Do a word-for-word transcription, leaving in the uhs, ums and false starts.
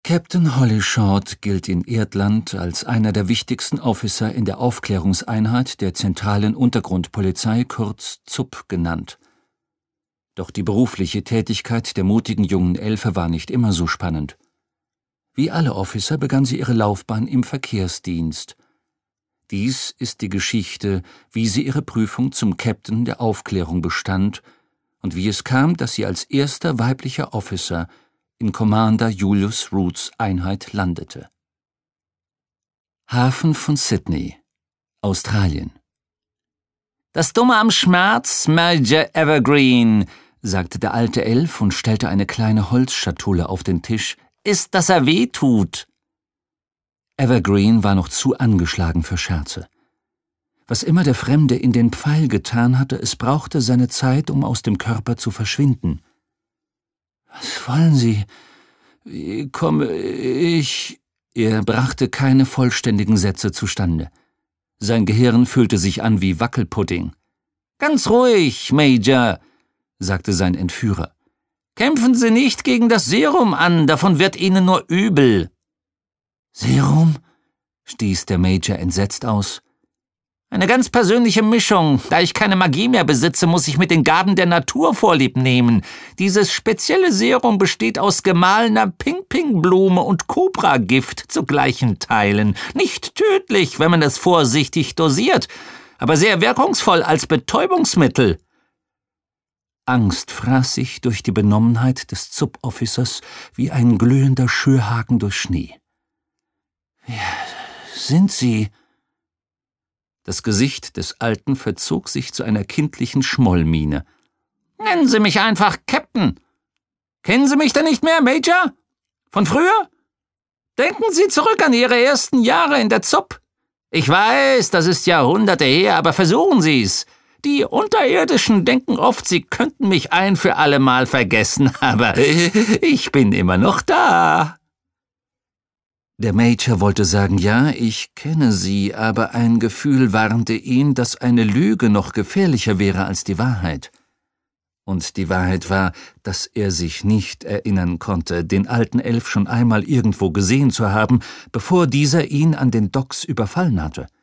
Captain Holly Short gilt in Erdland als einer der wichtigsten Officer in der Aufklärungseinheit der zentralen Untergrundpolizei, kurz Z U P genannt. Doch die berufliche Tätigkeit der mutigen jungen Elfe war nicht immer so spannend. Wie alle Officer begann sie ihre Laufbahn im Verkehrsdienst. Dies ist die Geschichte, wie sie ihre Prüfung zum Captain der Aufklärung bestand und wie es kam, dass sie als erster weiblicher Officer in Commander Julius Roots Einheit landete. Hafen von Sydney, Australien. »Das Dumme am Schmerz, Major Evergreen«, sagte der alte Elf und stellte eine kleine Holzschatulle auf den Tisch, »ist, dass er weh tut.« Evergreen war noch zu angeschlagen für Scherze. Was immer der Fremde in den Pfeil getan hatte, es brauchte seine Zeit, um aus dem Körper zu verschwinden. »Was wollen Sie? Wie komme ich?« Er brachte keine vollständigen Sätze zustande. Sein Gehirn fühlte sich an wie Wackelpudding. »Ganz ruhig, Major«, sagte sein Entführer. »Kämpfen Sie nicht gegen das Serum an, davon wird Ihnen nur übel.« »Serum?« stieß der Major entsetzt aus. »Eine ganz persönliche Mischung. Da ich keine Magie mehr besitze, muss ich mit den Gaben der Natur Vorlieb nehmen. Dieses spezielle Serum besteht aus gemahlener Ping-Ping-Blume und Kobragift zu gleichen Teilen. Nicht tödlich, wenn man es vorsichtig dosiert, aber sehr wirkungsvoll als Betäubungsmittel.« Angst fraß sich durch die Benommenheit des Z U P-Officers wie ein glühender Schürhaken durch Schnee. »Wer sind Sie?« Das Gesicht des Alten verzog sich zu einer kindlichen Schmollmiene. »Nennen Sie mich einfach Captain. Kennen Sie mich denn nicht mehr, Major? Von früher? Denken Sie zurück an Ihre ersten Jahre in der Z U P. Ich weiß, das ist Jahrhunderte her, aber versuchen Sie es. Die Unterirdischen denken oft, sie könnten mich ein für allemal vergessen, aber ich bin immer noch da.« Der Major wollte sagen, ja, ich kenne Sie, aber ein Gefühl warnte ihn, dass eine Lüge noch gefährlicher wäre als die Wahrheit. Und die Wahrheit war, dass er sich nicht erinnern konnte, den alten Elf schon einmal irgendwo gesehen zu haben, bevor dieser ihn an den Docks überfallen hatte.